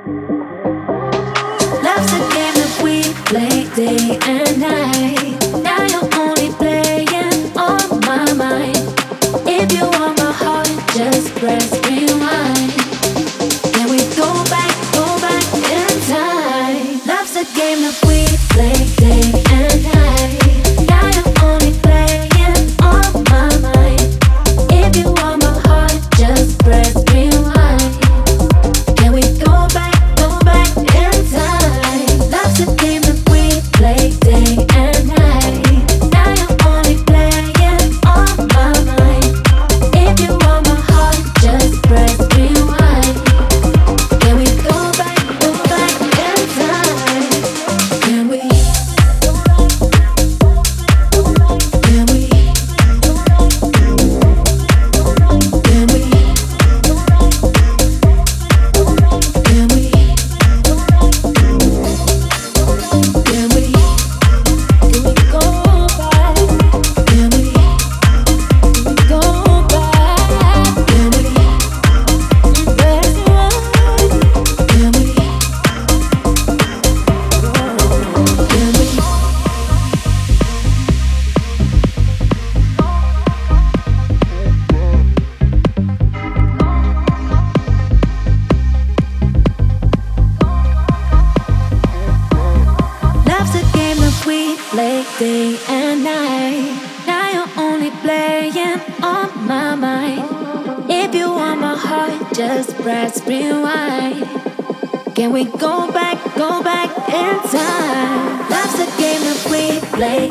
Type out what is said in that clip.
Love's a game that we play day and night. Now you're only playing on my mind. If you want my heart, just press rewind. Can we go back in time? Love's a game that we play day and night. Now you're only playing on my mind. If you want my heart, just press rewind. Can we go back in time? Love's a game that we play day and night. Now you're only playing on my mind. If you want my heart, just press rewind. Can we go back in time? Can we? Can we? Can we? Can we? Can we? Can we go back? Can we? Can we go back? Can we? Press rewind. Can we? Can we? Love's a game that we play day and night. Now you're only playing on my mind. If you want my heart, just press rewind. Can we go back in time? Love's a game that we play